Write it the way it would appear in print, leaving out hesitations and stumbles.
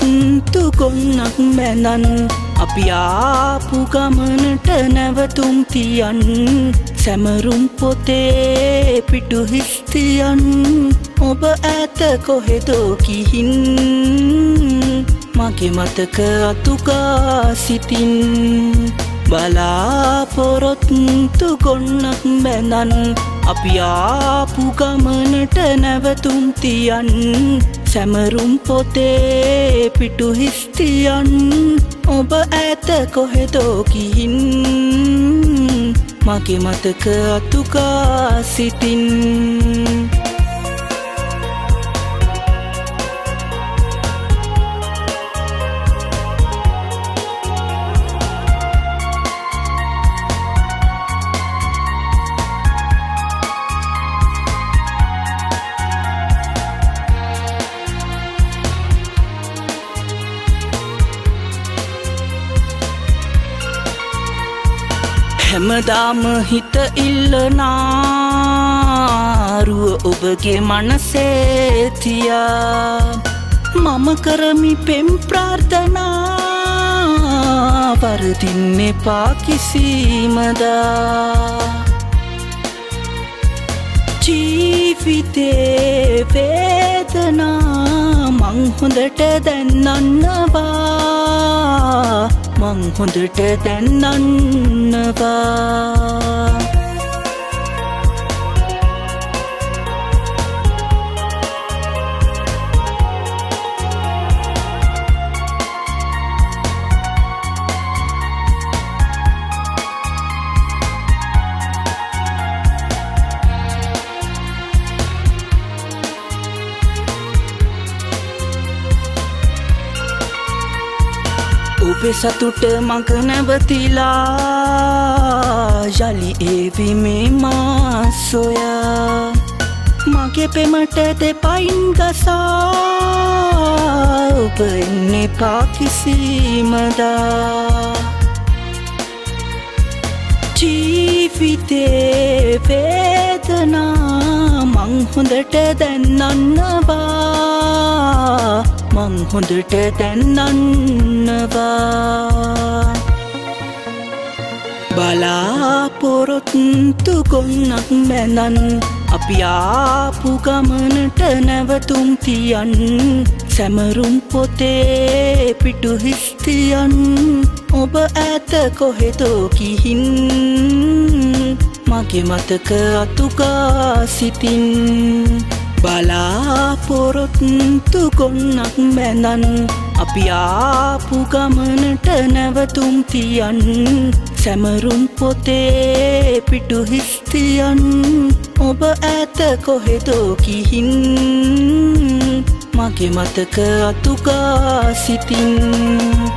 තුගොන්නක් මැනන් අපි ආපු ගමනට නැවතුම් තියන් සැමරුම් පොතේ පිටු හිස්තියන් ඔබ ඈත කොහෙදෝ කිහින් මගේ මතක අතුගා සිටින් බලාපොරොත්තු ගොන්නක් මැනන් අපි ආපු ගමනට නැවතුම් තියන් සැමරුම් පොතේ පිටු හිස්තියන් ඔබ ඈත කොහෙදෝ කිහින් මගේ මතක අතුගා සිටින් හැමදාම හිත ඉල්ලනාරුව ඔබගේ මනසේ තියා මම කරමි පෙම් ප්‍රාර්ථනා වරදින්න එපා කිසිමදා ජීවිතේ වේදනා මං හොඳට දැනන්නවා මං හොඳට දැනන්නවා ඔබේ සතුට මඟ නැවතිලා යලි ඒවි මේ මා සොයා මගේ පෙමට දෙපයින් ගසා ඔබ එන්න එපා කිසිමදා ජීවිතේ වේදනා මං හොඳට දැනන්නවා මං හොඳට දැනන්නවා බලාපොරොත්තු ගොන්නක් මැනන් අපි ආපු ගමනට නැවතුම් තියන් සැමරුම් පොතේ පිටු හිස්තියන් ඔබ ඈත කොහෙදෝ කිහින් මගේ මතක අතුගා සිටින් බලාපොරොත්තු ගොන්නක් මැනන් අපි ආපු ගමනට නැවතුම් තියන් සැමරුම් පොතේ පිටු හිස්තියන් ඔබ ඈත කොහෙදෝ කිහින් මගේ මතක අතුගා සිටින්